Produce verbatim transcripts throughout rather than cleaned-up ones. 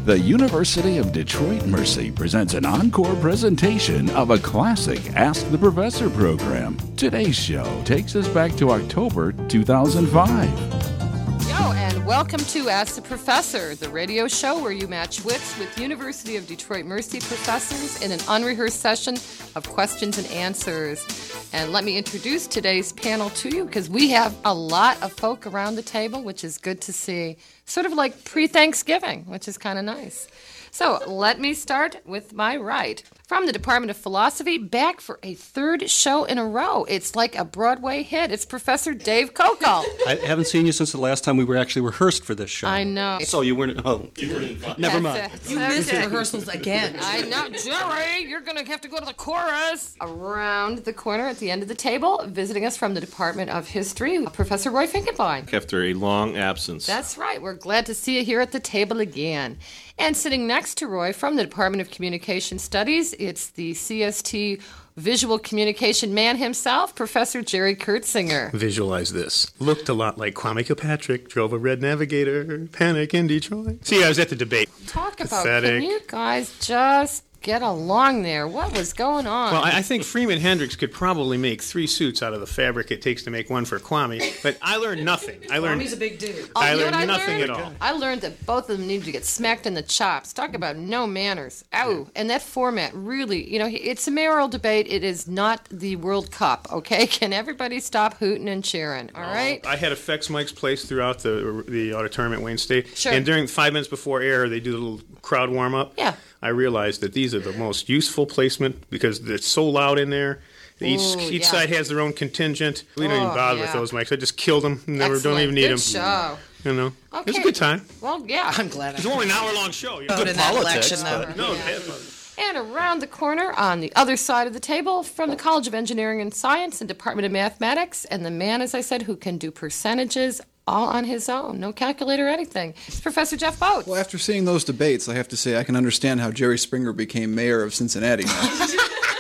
The University of Detroit Mercy presents an encore presentation of a classic Ask the Professor program. Today's show takes us back to October two thousand five. Yo, and welcome to Ask the Professor, the radio show where you match wits with University of Detroit Mercy professors in an unrehearsed session of questions and answers. And let me introduce today's panel to you, because we have a lot of folk around the table, which is good to see. Sort of like pre-Thanksgiving, which is kind of nice. So let me start with my right. From the Department of Philosophy, back for a third show in a row. It's like a Broadway hit. It's Professor Dave Kokel. I haven't seen you since the last time we were actually rehearsed for this show. I know. So you weren't, oh, you weren't never mind. That's You missed the rehearsals again. I know. Jerry, you're going to have to go to the chorus. Around the corner at the end of the table, visiting us from the Department of History, Professor Roy Finkelbein. After a long absence. That's right. We're glad to see you here at the table again. And sitting next to Roy from the Department of Communication Studies, it's the C S T visual communication man himself, Professor Jerry Kurtzinger. Visualize this. Looked a lot like Kwame Kilpatrick, drove a red Navigator, Panic in Detroit. See, I was at the debate. Talk about, Pathetic. Can you guys just get along there? What was going on? Well, I I think Freeman Hendricks could probably make three suits out of the fabric it takes to make one for Kwame, but I learned nothing. I learned Kwame's a big dude. Oh, I you know learned what I nothing learned? at all. I learned that both of them need to get smacked in the chops. Talk about no manners. Ow. And that format really, you know, it's a mayoral debate. It is not the World Cup, okay? Can everybody stop hooting and cheering, all right? I had effects mics placed throughout the the auditorium at Wayne State. Sure. And during five minutes before air, they do the little crowd warm up. Yeah. I realized that these are the most useful placement because it's so loud in there. Each Ooh, each yeah. side has their own contingent. We don't Oh, even bother yeah. with those mics. I just killed them. Never Excellent. don't even need Good them. show. You know, Okay. it's a good time. Well, yeah. I'm glad I It's only an hour long show. You know? voted in that election, though. No, And around the corner, on the other side of the table, from the College of Engineering and Science and Department of Mathematics, and the man, as I said, who can do percentages all on his own, no calculator or anything, it's Professor Jeff Boats. Well, after seeing those debates, I have to say I can understand how Jerry Springer became mayor of Cincinnati now.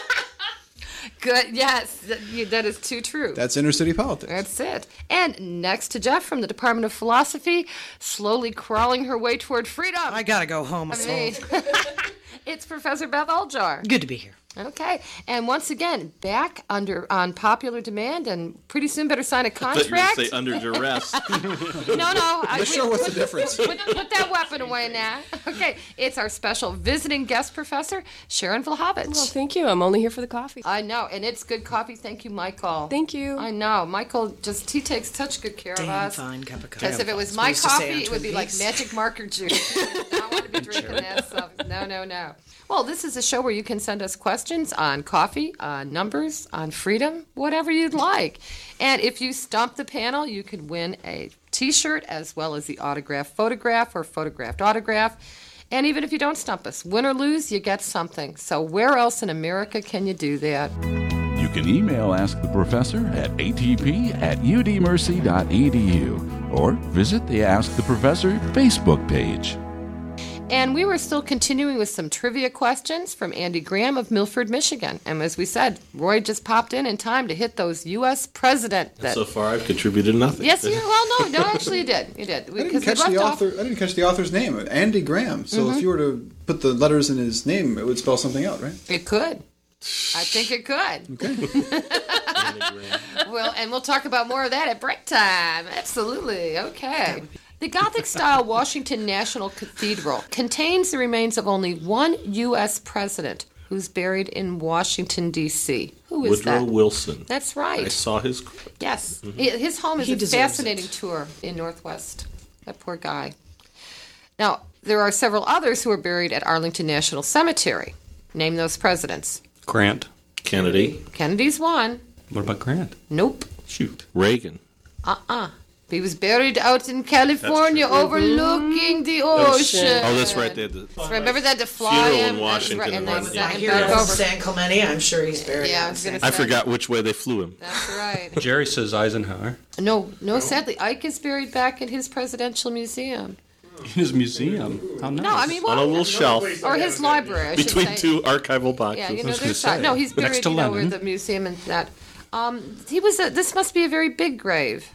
Good, yes, that, you- that is too true. That's inner city politics. That's it. And next to Jeff from the Department of Philosophy, slowly crawling her way toward freedom. I gotta go home. I So. mean, it's Professor Beth Aljar. Good to be here. Okay, and once again, back under on popular demand, and pretty soon better sign a I thought you were contract. going to say under duress. No, no. I, Let's show what's the difference. Put, put that weapon away now. Okay, it's our special visiting guest professor, Sharon Vlahovic. Well, thank you. I'm only here for the coffee. I know, and it's good coffee. Thank you, Michael. Thank you. I know. Michael just, he takes such good care of Damn us. fine cup of coffee. Because if it was That's my what we used to say coffee, on it would be Twin like Peaks. magic marker juice. I want to be drinking that stuff. No, no, no. Well, this is a show where you can send us questions on coffee, on numbers, on freedom, whatever you'd like. And if you stump the panel, you can win a T-shirt as well as the autographed photograph or photographed autograph. And even if you don't stump us, win or lose, you get something. So where else in America can you do that? You can email Ask the Professor at a t p at u d mercy dot e d u or visit the Ask the Professor Facebook page. And we were still continuing with some trivia questions from Andy Graham of Milford, Michigan. And as we said, Roy just popped in in time to hit those U S president. That, So far, I've contributed nothing. yes, you, well, no, no, actually you did. You did. I didn't Because we catch left the off- author. I didn't catch the author's name, Andy Graham. So Mm-hmm. if you were to put the letters in his name, it would spell something out, right? It could. I think it could. Well, and we'll talk about more of that at break time. Absolutely. Okay. The Gothic-style Washington National Cathedral contains the remains of only one U S president who's buried in Washington, D C Who is Woodrow that? Wilson. That's right. I saw his. Yes. Hi- His home is He a deserves fascinating tour in Northwest. That poor guy. Now, there are several others who are buried at Arlington National Cemetery. Name those presidents. Grant. Kennedy. Kennedy's one. What about Grant? Nope. Shoot. Reagan. Uh-uh. He was buried out in California true. overlooking the ocean. Oh, that's right. They had the Remember that to fly funeral him? in That's Washington right, and and they then- sent I him hear back in over. San Clemente. I'm sure he's buried. Yeah, I in was gonna San- I forgot which way they flew him. That's right. Jerry says Eisenhower. No, no, sadly, Ike is buried back in his presidential museum. In his museum. How nice. No, I mean, On a well, little shelf or his library, I should between say. two archival boxes. Yeah, you know, was gonna there's that. say, No, he's next buried, to you know, where Lenin. the museum and that. Um, he was. A, this must be a very big grave.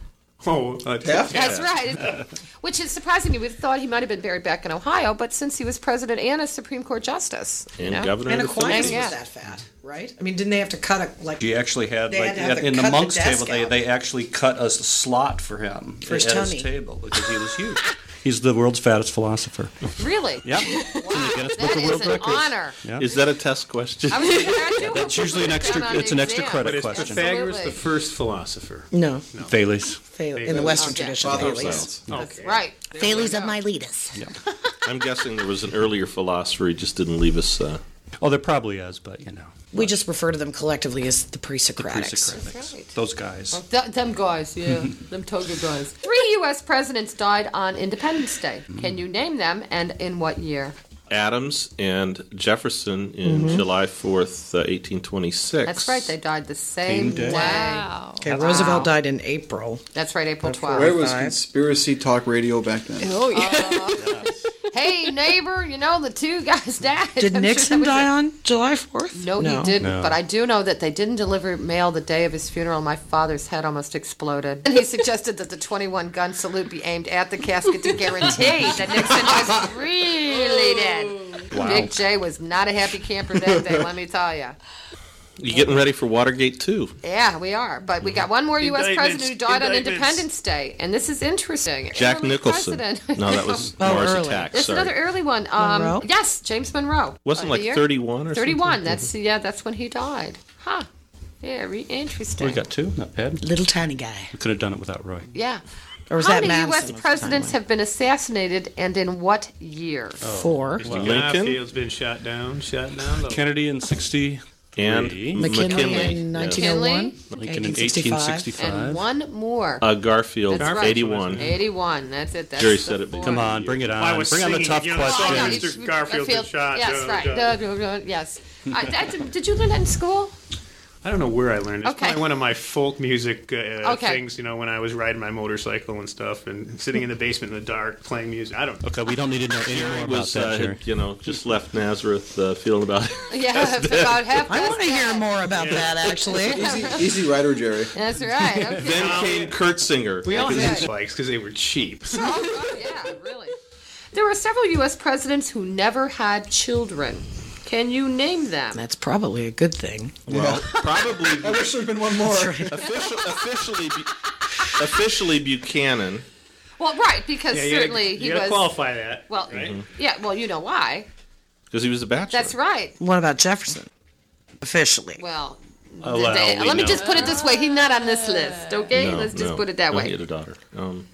Oh, uh, Taft? That's right. Which is surprising. You would have thought he might have been buried back in Ohio, but since he was president and a Supreme Court justice. you And know? governor And of the Aquinas Yeah. was that fat, right? I mean, didn't they have to cut a, like, He actually had, They like, had to have to in the cut the monk's desk table, they, out. they actually cut a slot for him For his at tummy. his table because he was huge. He's the world's fattest philosopher. Really? Yep. Wow. Guinness Book That of is World an Records. honor. Yeah. Is that a test question? I was gonna do That's it. usually an extra- Come on, it's an extra exam. credit But is question. Pythagoras the Absolutely. first philosopher? no, Thales. Thales, in the Western Okay. tradition, Father of Thales. science. Okay. Right. Thales of Miletus. I'm guessing there was an earlier philosopher. He just didn't leave us. Uh, Oh, there probably is, but you know. We just refer to them collectively as the pre-Socratics. Pre-Socratics. That's right. Those guys. Th- them guys, yeah. them toga guys. Three U S presidents died on Independence Day. Can you name them and in what year? Adams and Jefferson in July fourth, uh, eighteen twenty-six. That's right. They died the same, Same day. day. Wow. Okay, Roosevelt died in April. That's right, April Where twelfth. was Five. conspiracy talk radio back then? Oh, yeah. Hey, neighbor, you know the two guys died. Did I'm sure Nixon that was die it. on July fourth? No, he didn't. No. But I do know that they didn't deliver mail the day of his funeral. My father's head almost exploded. And he suggested that the twenty-one gun salute be aimed at the casket to guarantee that Nixon was really dead. Wow. Dick Jay was not a happy camper that day, let me tell you. You getting ready for Watergate too? Yeah, we are. But we got one more U S Indictments, president who died on indictments. Independence Day. And this is interesting. Jack Early Nicholson. president. No, that was Oh, Mars early. Attacks. There's Sorry. another early one. Um, Monroe? Yes, James Monroe. Wasn't Uh, like the year? thirty-one or thirty-one. something? That's yeah. That's when he died. Huh. Yeah. Re- interesting. We got two, not bad. Little tiny guy. We could have done it without Roy. Yeah. Or was How that many Madison U S was the presidents timeline? have been assassinated, and in what year? Four. Mr. Lincoln? Garfield's been shot down, shot down. Kennedy in sixty. And McKinley McKinley, in yes. nineteen oh one. Lincoln in eighteen sixty-five. eighteen sixty-five. And one more. Uh, Garfield, That's right. eighty-one. eighty-one. That's it. That's Jerry the said it, but four. Come on, bring it on. I was Bring on the singing tough it, you know, the song. Oh, no, questions. Mister you- Garfield been shot, Yes, duh, right. duh. Duh, duh, duh, yes. I, that, did you learn that in school? I don't know where I learned it. It's Okay. probably one of my folk music uh, Okay. things, you know, when I was riding my motorcycle and stuff and sitting in the basement in the dark playing music. I don't know. Okay, we don't need to know any more about was that, uh, Jerry. had, you know, just left Nazareth uh, feeling about it. Yeah, it's about half. I want to past hear that. more about that, actually. Easy, easy rider, Jerry. That's right. Okay. Then came Kurt Singer. We all That's had right. bikes because they were cheap. Oh, oh, yeah, really. There were several U S presidents who never had children. Can you name them? That's probably a good thing. Well, probably I wish there'd been one more. official, officially, Bu- officially Buchanan. Well, right, because Yeah, you gotta- certainly you he gotta was. qualify that. Well, right? yeah, well, you know why. Because he was a bachelor. That's right. What about Jefferson? Officially. Well, Oh, well, they- we let me know. just put it this way: he's not on this list. Okay, No, let's just no. put it that No, way. He had a daughter. Um,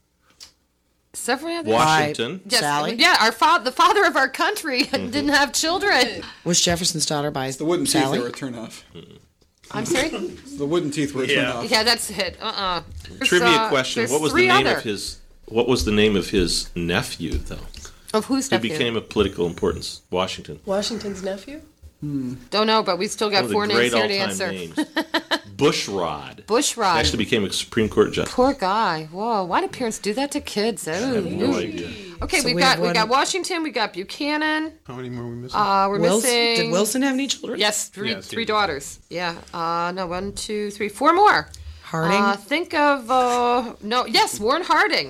Several other. Washington. Yes, Sally? Yeah, our fa- the father of our country didn't have children. Was Jefferson's daughter by The wooden teeth Sally? they were a turn off. I'm sorry. The wooden teeth were a turn Yeah. off. Yeah, that's it. Uh-uh. There's, Trivia uh, question: there's What was the three name other. of his? What was the name of his nephew, though? Of whose Who nephew? became of political importance? Washington. Washington's nephew? Don't know, but we still got One of four the names great here to all-time answer. names. Bushrod. Bushrod. Actually became a Supreme Court justice. Poor guy. Whoa, why do parents do that to kids? I have Ooh. no idea. Okay, So we've we got have we one- got Washington, we got Buchanan. How many more are we missing? Uh, we're Wilson? missing. Did Wilson have any children? Yes, three Yes, he three did. daughters. Yeah. Uh, no, one, two, three, four more. Harding? Uh, think of uh, no. Yes, Warren Harding.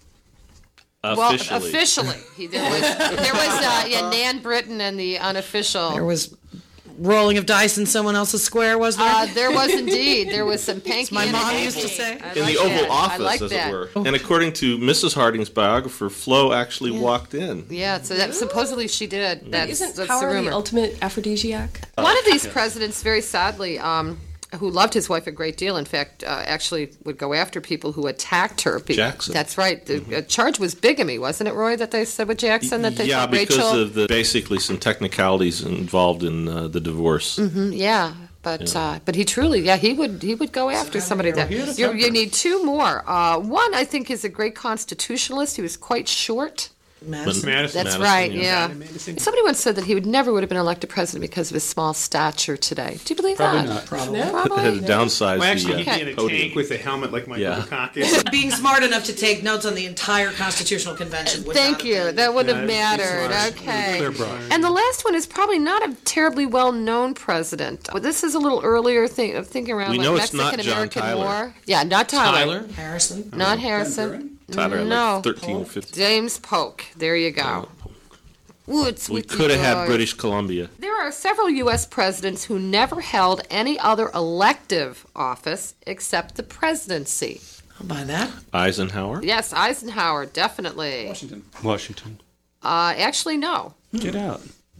Officially. Well, officially, he, there was there was uh, yeah, Nan Britton and the unofficial. There was rolling of dice in someone else's square, was there? Uh, there was indeed. There was some panky. my and mom panky. used to say. I In like the Oval that. I Office, like as that. it were. And according to Missus Harding's biographer, Flo actually walked in. Yeah, so that supposedly she did. That's, Isn't that's power the the rumor. ultimate aphrodisiac? One of these presidents, very sadly, um, who loved his wife a great deal, in fact, uh, actually would go after people who attacked her. Be- Jackson. That's right. The uh, charge was bigamy, wasn't it, Roy, that they said with Jackson that they yeah, thought because Rachel? of the basically some technicalities involved in uh, the divorce. Mm, yeah. But uh, but he truly, yeah, he would he would go after somebody that you, you need two more. Uh, one I think is a great constitutionalist. He was quite short. Madison. Madison. That's Madison, right, yeah. yeah. Madison. Somebody once said that he would never would have been elected president because of his small stature today. Do you believe Probably that? not. Probably. Had Probably. to downsize Well, actually, the he'd uh, be in a podium. tank with a helmet like Michael Yeah. Dukakis. Being smart enough to take notes on the entire Constitutional Convention. would Thank not you. have been- That would have Yeah, that'd be mattered. smart. Okay. Clear brush. And the last one is probably not a terribly well-known president. But this is a little earlier thing of thinking around We like know it's not Mexican-American John Tyler. War. Yeah, not Tyler. Tyler Harrison. Not Harrison. Tyler had no. like thirteen or fifteen. James Polk. There you go. Woods We with you could have had guys. British Columbia. There are several U S presidents who never held any other elective office except the presidency. I'll buy that. Eisenhower. Yes, Eisenhower, definitely. Washington. Washington. Uh, actually, no. Get out.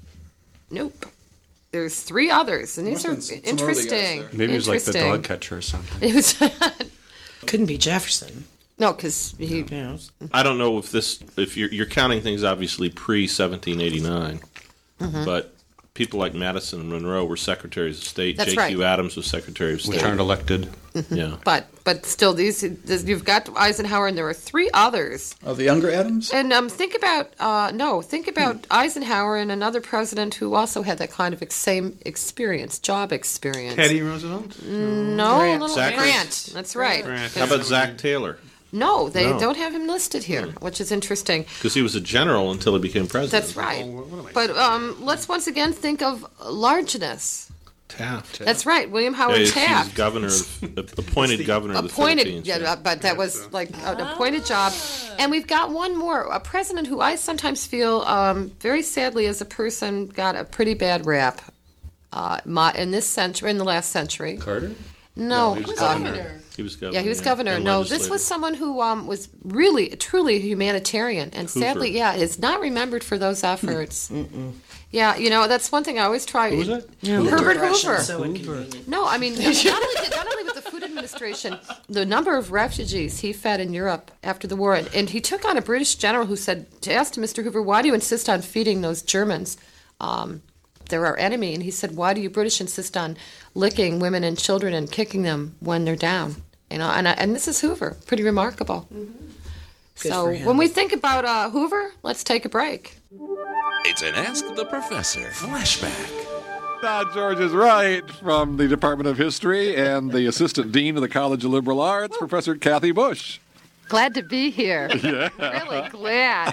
Nope. There's three others, and these Must've are been some- some early guys interesting. there. Maybe it was like the Interesting. dog catcher or something. It was Couldn't be Jefferson. no, because he. Yeah. I don't know if this, if you're, you're counting things obviously pre seventeen eighty-nine, Mm-hmm. but people like Madison and Monroe were secretaries of state. That's J Q right. Adams was secretary of Which state. aren't elected. Yeah. But but still, these this, you've got Eisenhower, and there are three others. Oh, the younger Adams? And um, think about uh, no, think about Eisenhower and another president who also had that kind of ex- same experience, job experience. Teddy Roosevelt? No, Grant. little Zachary- Grant. That's right. Grant. How about Zach Taylor? No, they No. don't have him listed here, which is interesting. Because he was a general until he became president. That's right. Oh, what am I But um, let's once again think of largeness. Taft. That's right, William Yeah, Howard he was Taft. governor, of, appointed governor of the Appointed, Philippines. yeah, but that was like an appointed job. And we've got one more, a president who I sometimes feel, um, very sadly, as a person, got a pretty bad rap uh, my, in this century, in the last century. Carter? No, he was uh, governor. He was governor. Yeah, he was governor. and No, this legislator. was someone who um, was really, truly a humanitarian, and sadly, Hoover. yeah, is not remembered for those efforts. Yeah, you know, that's one thing I always try. Who was that? Herbert Russian, Hoover. So inconvenient. No, I mean, not only, did, not only with the Food Administration, the number of refugees he fed in Europe after the war, and, and he took on a British general who said, asked Mister Hoover, why do you insist on feeding those Germans? Um, they're our enemy. And he said, why do you British insist on licking women and children and kicking them when they're down? You know, and, I, and this is Hoover. Pretty remarkable. Good So for him. when we think about uh, Hoover, let's take a break. It's an Ask the Professor flashback. Todd George is right from the Department of History and the Assistant Dean of the College of Liberal Arts, Professor Kathy Bush. Glad to be here. Yeah. Really glad.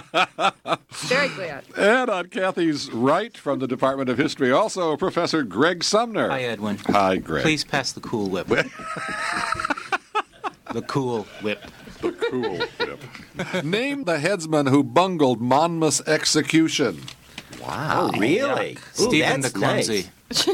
Very glad. And on Kathy's right from the Department of History, also Professor Greg Sumner. Hi, Edwin. Hi, Greg. Please pass the Cool Whip. The Cool Whip. The cool whip. Name the headsman who bungled Monmouth's execution. Wow, oh, really? Ooh, Stephen the that's Clumsy.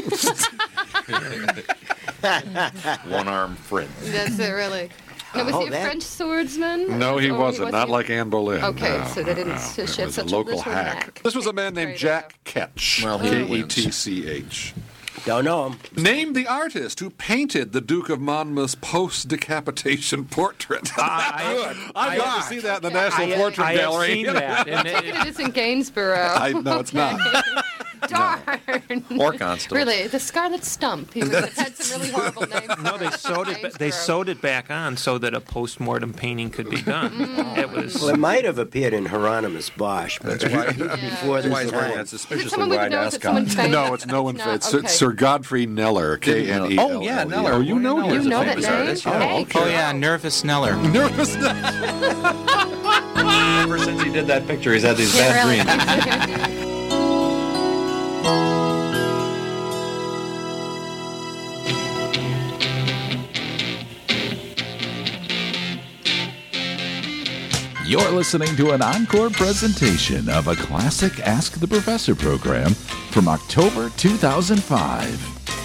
Nice. One-armed friend. That's it, really. Now, was Oh, he a that- French swordsman? No, he Or wasn't. Not like Anne Boleyn. Okay, No, so they didn't no, sh- it ship was such a a local little hack. hack. This was a man named Right, Jack Ketch. Well, he K E wins. T C H. Don't know him. Name the artist who painted the Duke of Monmouth's post-decapitation portrait. I, I'd love to see that in the National I, Portrait I Gallery. have seen that. And it, It is in Gainsborough. I no, it's not. Darn. Or Constable. Really, the Scarlet Stump. He was, had some really horrible names. no, they sewed it. They sewed it back on so that a post-mortem painting could be done. It was. Well, it might have appeared in Hieronymus Bosch, but That's why- before That's why this he's wearing time. that Is it someone with nose? Is it someone famous? No, it's no one. not, It's, okay. it's Sir Godfrey Kneller. K N E L L E. Oh, yeah, Kneller. Oh, you know You him. know that name? Hey, Oh, yeah, Nervous Sneller. Nervous. Ever since he did that picture, he's had these Yeah, really. You're listening to an encore presentation of a classic Ask the Professor program from October two thousand five.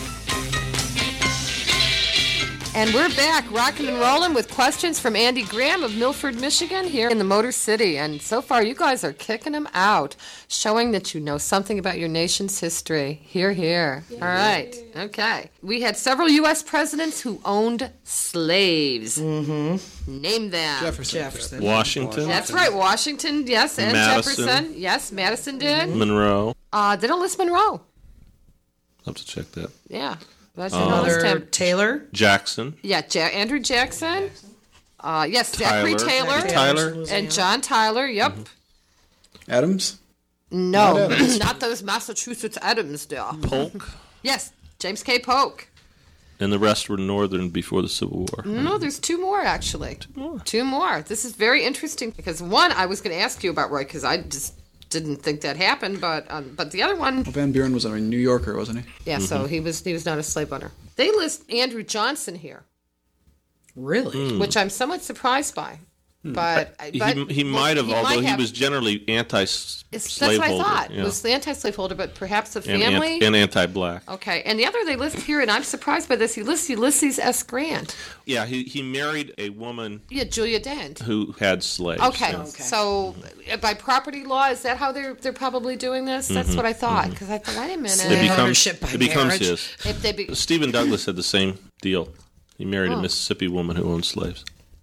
And we're back, rocking and rolling with questions from Andy Graham of Milford, Michigan, here in the Motor City. And so far, you guys are kicking them out, showing that you know something about your nation's history. Hear, hear. All right. Okay. We had several U S presidents who owned slaves. Mm-hmm. Name them. Jefferson. Jefferson. Washington. That's right. Washington, yes, and Madison. Jefferson. Yes, Madison did. Monroe. Uh, they don't list Monroe. I'll have to check that. Yeah. That's Uh, another Another stamp. Taylor. Jackson. Yeah, ja- Andrew Jackson. Uh, yes, Zachary Tyler. Taylor. Tyler. And John Tyler, yep. Adams? No, Not Adams. not those Massachusetts Adams there. Polk, Yes, James K. Polk. and the rest were Northern before the Civil War. No, there's two more, actually. Two more. Two more. This is very interesting because one, I was going to ask you about Roy because I just didn't think that happened, but um, but the other one, Well, Van Buren was a New Yorker, wasn't he? yeah. So he was he was not a slave owner. They list Andrew Johnson here, Really? which I'm somewhat surprised by. But, Hmm. He, but he well, might have, he although might he have- was generally It's- anti-slaveholder. That's what I thought. yeah. Was the anti-slaveholder, but perhaps a and, family. and, and anti-black. Okay, and the other they list here, and I'm surprised by this. He lists Ulysses S. Grant. Yeah, he, he married a woman Yeah, Julia Dent. who had slaves. Okay, yeah. so uh, by property law, is that how they're they're probably doing this? That's Mhm, what I thought mhm. because I thought, wait a minute. It becomes, Ownership by it becomes marriage. his. If they be- Stephen Douglas had the same deal. He married Oh. a Mississippi woman who owned slaves.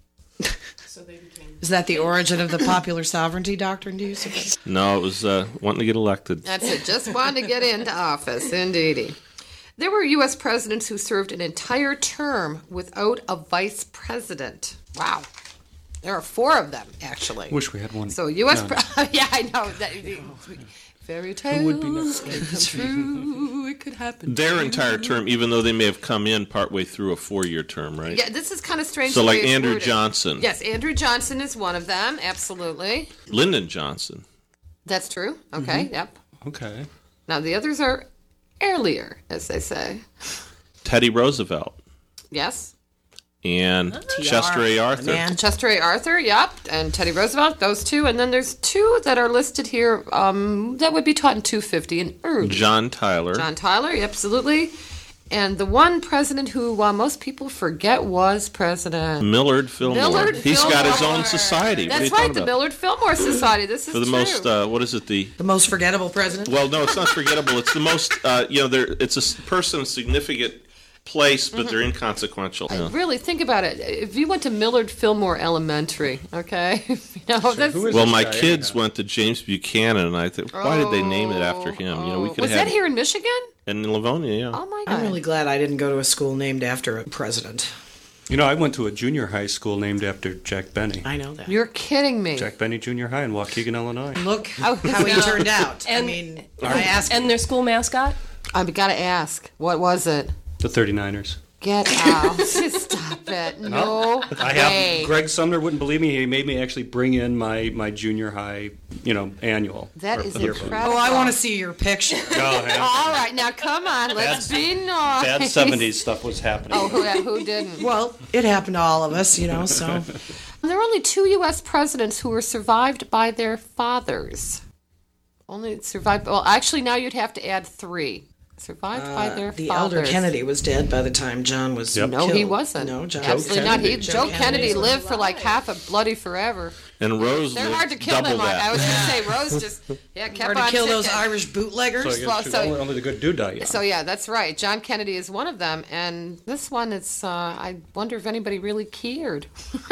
Is that the origin of the popular sovereignty doctrine, do you suppose? No, it was uh, wanting to get elected. That's it. Just wanted to get into office, indeedy. There were U S presidents who served an entire term without a vice president. Wow. There are four of them, actually. Wish we had one. So U S No. Pre- yeah, I know. That, fairy tales would be next? come true. It could happen. Their entire term, even though they may have come in partway through a four-year term, right? Yeah, this is kind of strange. So the way like it's Andrew worded. Johnson. Yes, Andrew Johnson is one of them. Absolutely. Lyndon Johnson. That's true. Okay, Mhm. yep. Okay. Now the others are earlier, as they say. Teddy Roosevelt. Yes. And Chester A. Arthur. And Chester A. Arthur, yep, and Teddy Roosevelt, those two. And then there's two that are listed here um, that would be taught in two fifty and early. John Tyler. John Tyler, absolutely. And the one president who uh, most people forget was President Millard Fillmore. Millard He's got his Fillmore. own society. What are That's you right, talking the about? Millard Fillmore Society. This is For the true. most, uh, what is it, the... The most forgettable president? Well, no, it's not forgettable. It's the most, uh, you know, there. It's a s- person of significant place, but they're inconsequential. Yeah. Really, think about it. If you went to Millard Fillmore Elementary, okay? you know, that's, Well, my kids went to James Buchanan, and I thought, why did they name it after him? You know, we could was have that here in Michigan? in Livonia, yeah. Oh, my God. I'm really glad I didn't go to a school named after a president. You know, I went to a junior high school named after Jack Benny. I know that. You're kidding me. Jack Benny Junior High in Waukegan, Illinois. Look Oh, how he no. turned out. And, I mean, I asked and their school mascot? I've got to ask. What was it? The thirty-niners. Get out. Stop it. No I way. have. Greg Sumner wouldn't believe me. He made me actually bring in my, my junior high, you know, annual. That or is yearbook. incredible. Oh, I want to see your picture. Go ahead. All right, now come on. Let's be nice. Bad seventies stuff was happening. Oh, who, who didn't? Well, it happened to all of us, you know, so. There are only two U S presidents who were survived by their fathers. Only survived. Well, actually, now you'd have to add three. Survived by their The fathers. elder Kennedy was dead by the time John was Yep. No, killed. he wasn't. No, John. Absolutely not. He, Joe Joe, Kennedy Kennedy, was lived for like half a bloody forever. And Rose They're lived hard to kill double them. that. I was going to say Rose just yeah kept Hard on to kill those ticking. Irish bootleggers. So, I guess Well, she's so- only, only the good do die. So yeah, that's right. John Kennedy is one of them, and this one is. Uh, I wonder if anybody really cared.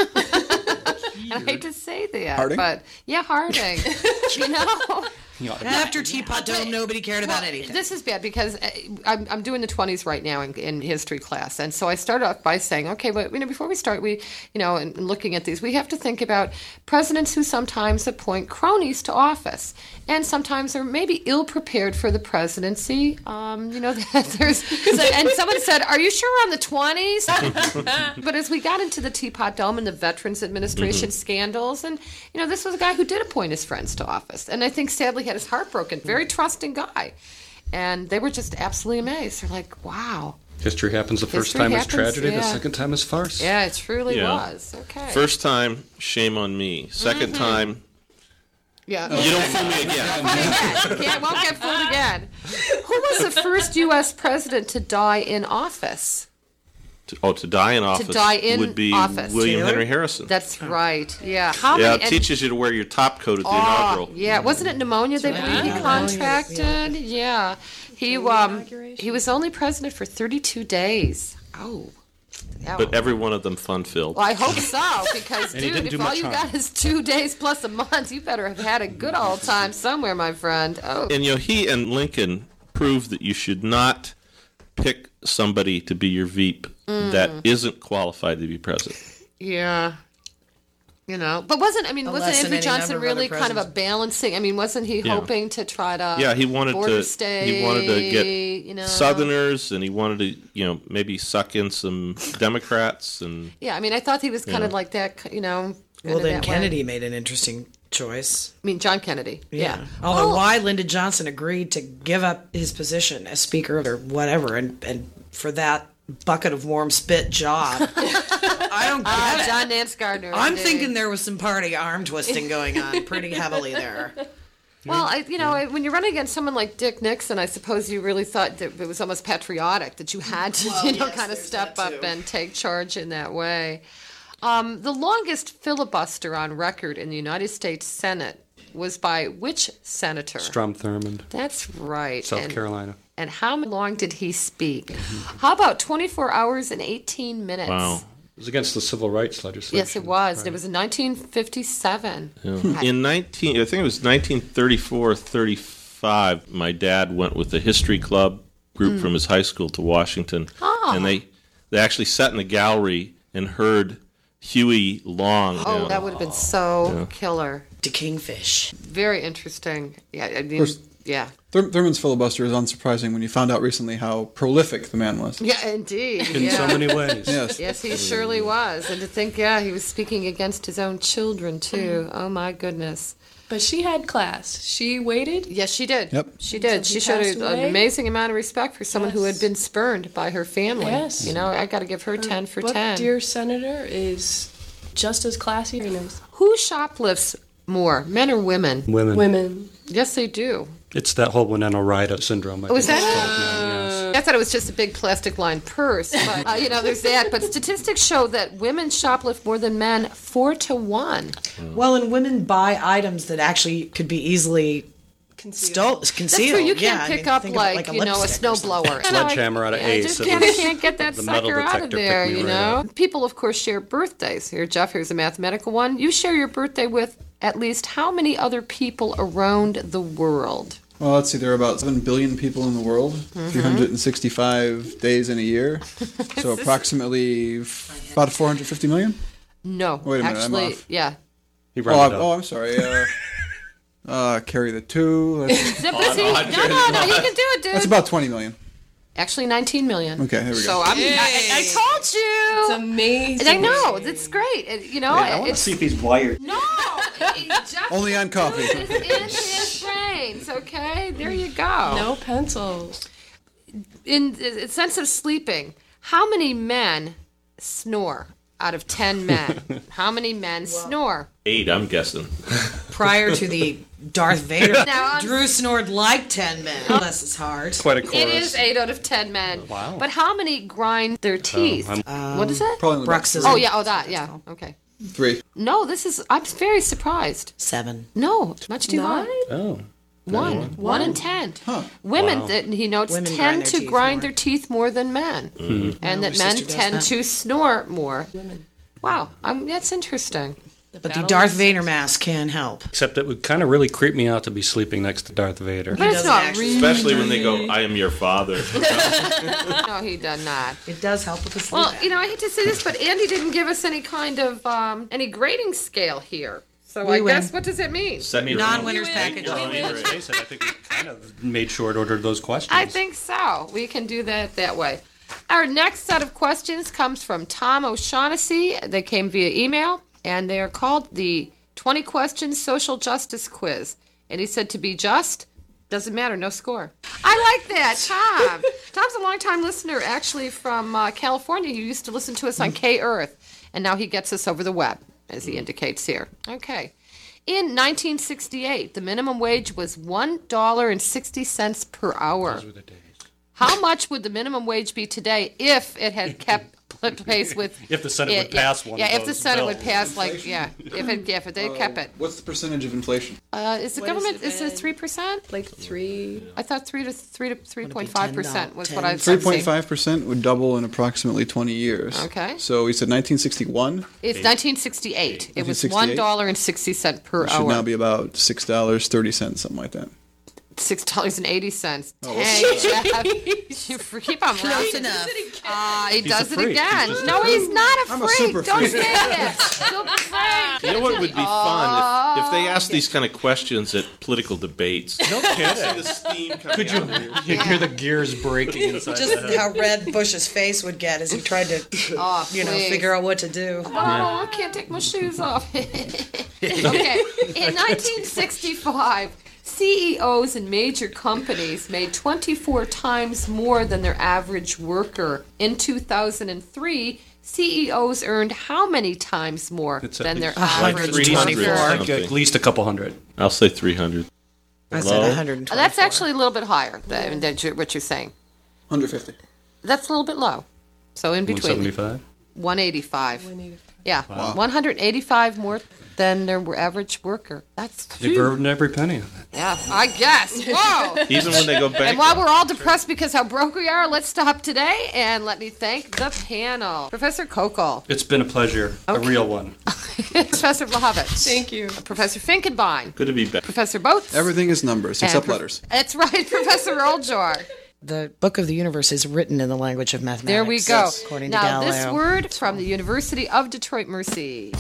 I hate to say that, Harding? but yeah, Harding. you know. After Teapot Dome, nobody cared about anything. This is bad because uh, I'm, I'm doing the twenties right now in, in history class, and so I started off by saying, okay, but you know, before we start, we, you know, and looking at these, we have to think about presidents who sometimes appoint cronies to office, and sometimes are maybe ill prepared for the presidency. Um, you know, that there's, and someone said, "Are you sure we're on the twenties?" But as we got into the Teapot Dome and the Veterans Administration scandals, and you know, this was a guy who did appoint his friends to office, and I think sadly had his heart broken. Very trusting guy. And they were just absolutely amazed. They're like, wow. History happens the first History time happens, is tragedy, the yeah. second time is farce. Yeah, it truly Yeah. was. Okay. First time, shame on me. 2nd time, yeah. you don't fool me again. Fooled again. Can't, won't get fooled again. Who was the first U S president to die in office? To- Oh, to die in office die in would be office. William Taylor? Henry Harrison. That's right. Yeah. How yeah, many? it teaches you to wear your top coat at the Oh, inaugural. yeah, wasn't it pneumonia they believe he contracted? Yeah, he um he was only president for thirty-two days. Oh, yeah. But every one of them fun-filled. Well, I hope so, because And he dude, didn't if do all much you harm. got is two days plus a month, you better have had a good old time somewhere, my friend. Oh, And you know, he and Lincoln proved that you should not pick somebody to be your V P Mm. that isn't qualified to be president. yeah. You know, but wasn't I mean A wasn't lesson Andrew any Johnson number of really other kind of a presidents. balancing? I mean, wasn't he Yeah. hoping to try to Yeah, he wanted border to. state, He wanted to get you know? Southerners, and he wanted to, you know, maybe suck in some Democrats, and Yeah, I mean, I thought he was kind Yeah. of like that, you know. Well, in then that way. Kennedy made an interesting choice. I mean, John Kennedy. Yeah. Although Oh, why Lyndon Johnson agreed to give up his position as Speaker or whatever, and, and for that bucket of warm spit job. I don't Ah, get it. John Nance Gardner. I'm indeed. thinking there was some party arm twisting going on pretty heavily there. Well, I, you know, I- when you're running against someone like Dick Nixon, I suppose you really thought that it was almost patriotic that you had to, Well, you know, yes, kind of there's step that up too. and take charge in that way. Um, the longest filibuster on record in the United States Senate was by which senator? Strom Thurmond, That's right. South and, Carolina. And how long did he speak? How about twenty-four hours and eighteen minutes? wow. It was against the civil rights legislation. Yes, it was. Right. It was in nineteen fifty-seven. Yeah. In nineteen, I think it was nineteen thirty-four, thirty-five. My dad went with a history club group from his high school to Washington, Ah. and they they actually sat in the gallery and heard Huey Long. Oh, you know. that would have been so Yeah. killer. To Kingfish. Very interesting. Yeah, I mean, course. yeah. Thur- Thurman's filibuster is unsurprising when you found out recently how prolific the man was. Yeah, indeed. In yeah. so many ways. Yes. Yes, he surely was. And to think, yeah, he was speaking against his own children, too. Oh, my goodness. But she had class. She waited. Yes, she did. Yep. She did. Until She he showed passed an away. amazing amount of respect for someone who had Yes. been spurned by her family. Yes. You know, I got to give her ten for But ten. dear Senator is just as classy. You know, Who shoplifts more, men or women? Women. women. Yes, they do. It's that whole Winona Ryder syndrome. I Was think that it's it? called now, yes. I thought it was just a big plastic lined purse, but uh, you know, there's that. But statistics show that women shoplift more than men, four to one. Well, and women buy items that actually could be easily stole, concealed. That's true. You can't Yeah, I pick mean, up think of like, like a you know a lipstick or snowblower. something. Sledgehammer out of I Ace. just It can't, was- can't get that the metal sucker out of detector there. picked me You right know, up. people of course share birthdays. Here, Jeff. Here's a mathematical one. You share your birthday with at least how many other people around the world? Well, let's see, there are about seven billion people in the world, three hundred sixty-five days in a year. So approximately f- about four hundred fifty million? No, Wait a minute, I'm actually, off. yeah. He Oh, rounded I'm, up. oh, I'm sorry. Uh, uh, carry the two. That's, No, but see- no, no, no, he can do it, dude. that's about twenty million. Actually, nineteen million. Okay, there we So go. I'm, I, I told you. It's amazing. I know. That's great. It- you know, I want to it's see if he's wired. no. it- just Only on coffee. It's in his brains. Okay, there you go. No pencils. In the sense of sleeping, how many men snore out of ten men? How many men snore? Eight, I'm guessing. Prior to the Darth Vader, Now, I'm- Drew snored like ten men. Unless it's hard. Quite a chorus. It is eight out of ten men. Wow. But how many grind their teeth? I'm- What is it? Probably only about Bruxism. Oh yeah. Oh that. Yeah. Okay. three. No, this is. I'm very surprised. Seven. No, much too Nine? high. Oh. One. One in ten. Women, Wow. that he notes, Women grind tend their to teeth grind more. their teeth more than men, and My that older men sister does tend that. to snore more. Women. Wow, um, that's interesting. But the battle Darth of Vader mask can help. Except it would kind of really creep me out to be sleeping next to Darth Vader. But it's doesn't not actually- really. Especially when they go, I am your father. No, he does not. It does help with the sleep. Well, you know, I hate to say this, but Andy didn't give us any kind of um, any grading scale here. So We I win. guess what does it mean? Set your non-winners win. package. Well, I mean, let's face it, I think we kind of made short order those questions. I think so. We can do that that way. Our next set of questions comes from Tom O'Shaughnessy. They came via email, and they are called the twenty Questions Social Justice Quiz. And he said to be just, doesn't matter, no score. I like that, Tom. Tom's a longtime listener, actually, from uh, California. He used to listen to us on K-Earth, and now he gets us over the web, as he indicates here. Okay. In nineteen sixty-eight, the minimum wage was one dollar and sixty cents per hour. Those were the days. How much would the minimum wage be today if it had kept pace with? If the Senate yeah, would pass yeah, one Yeah, of if the those Senate would bills. pass, like, yeah, if it, yeah, if they kept it. What's the percentage of inflation? Uh, is the What has government? it Is it been? three percent? Like three. I thought three to three to three Would it point be five ten percent dollars? was what I Three said. point five percent would double in approximately twenty years. Okay. So we said nineteen sixty-one. It's nineteen sixty-eight. It was nineteen sixty-eight? one dollar and sixty cent per It should hour. now be about six dollars thirty cents, something like that. six dollars and eighty cents. Dang, Jeff. You keep on Close laughing. enough. Uh, he He's does a it freak. again. He's just No, a he's not a I'm a freak. super Don't freak. say that. Don't say You know what would be fun if, if they asked Oh. these kind of questions at political debates. No See kidding. the steam coming Could you, out here. you hear the gears breaking inside Just the head? how red Bush's face would get as he tried to, Oh, you know, please. figure out what to do. Oh, I can't take my shoes off. Okay, in nineteen sixty-five, C E Os in major companies made twenty-four times more than their average worker. In two thousand three, C E Os earned how many times more It's a- than their it's like average three hundred worker? or Like at least a couple hundred. I'll say three hundred. I Low? said one hundred twenty-four. That's actually a little bit higher than, than you- what you're saying. one hundred fifty. That's a little bit low. So in one between. seventy-five. one eighty-five. Yeah, one hundred eighty-five more than their average worker. That's They've earned every penny of it. yeah, I guess. Whoa. Even when they go And bankrupt. while we're all depressed because how broke we are, let's stop today and let me thank the panel. Professor Kokol, It's been a pleasure. A real one. Professor Blahovitz, Thank you. Professor Finkenbein, Good to be back. Professor Boats. Everything is numbers and except Prof- letters. That's right, Professor Oljor. The book of the universe is written in the language of mathematics. There we go. According to Now, Galileo. this word from the University of Detroit Mercy.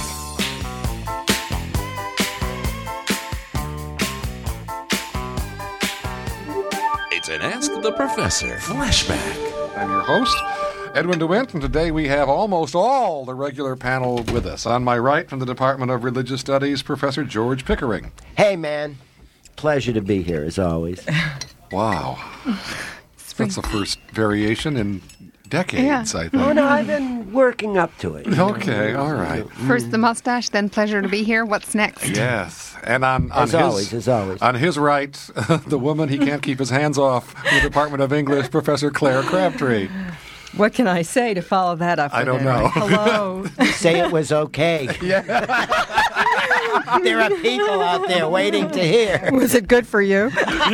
It's an Ask the Professor flashback. I'm your host, Edwin DeWint, and today we have almost all the regular panel with us. On my right, from the Department of Religious Studies, Professor George Pickering. Hey, man. Pleasure to be here, as always. Wow. That's the first variation in decades, I think. Oh, no, I've been working up to it. Okay, all right. First the mustache, then pleasure to be here. What's next? Yes, and on, on As his always, as always. on his right, the woman he can't keep his hands off, from the Department of English, Professor Claire Crabtree. What can I say to follow that up? I with don't it? know. Hello. Say it was okay. There are people out there waiting to hear. Was it good for you?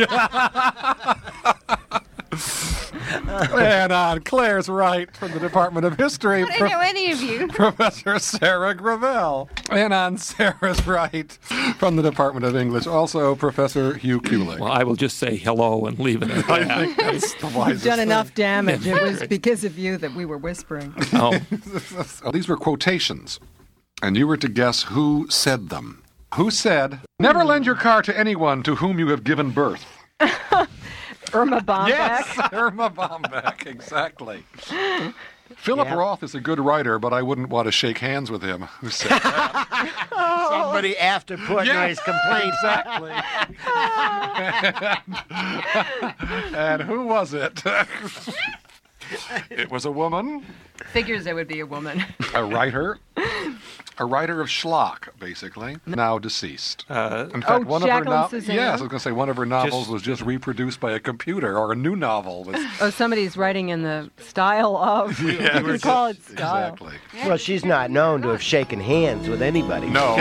And on Claire's right, from the Department of History, I don't know any of you. Professor Sarah Gravel. And on Sarah's right, from the Department of English, also Professor Hugh Kulik. Well, I will just say hello and leave it at I that. think that's the You've wisest done thing. enough damage. It was because of you that we were whispering. Oh, These were quotations, and you were to guess who said them. Who said, "Never lend your car to anyone to whom you have given birth"? Irma Bombeck. Yes, Irma Bombeck, exactly. Philip Yeah. Roth is a good writer, but I wouldn't want to shake hands with him. Who said that? Somebody after Portnoy's complaint. Exactly. And who was it? It was a woman, Figures it would be a woman. a writer, a writer of schlock, basically, now deceased. uh, In fact, Oh, one of her Jacqueline no- Suzanne? yes, I was going to say one of her novels Just- was just reproduced by a computer, or a new novel was. Oh, somebody's writing in the style of. Yeah, you can call it style. Exactly. Well, she's not known to have shaken hands with anybody. No.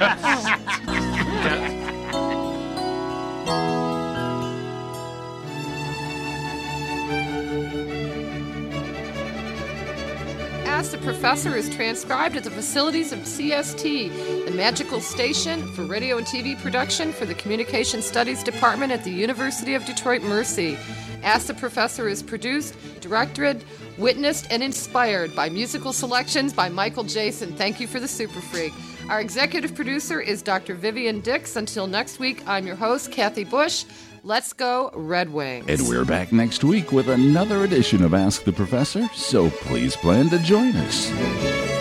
Ask the Professor is transcribed at the facilities of C S T, the Magical Station for radio and T V production for the Communication Studies Department at the University of Detroit Mercy. Ask the Professor is produced, directed, witnessed, and inspired by musical selections by Michael Jason. Thank you for the Super Freak. Our executive producer is Doctor Vivian Dix. Until next week, I'm your host, Kathy Bush. Let's go Red Wings. And we're back next week with another edition of Ask the Professor, so please plan to join us.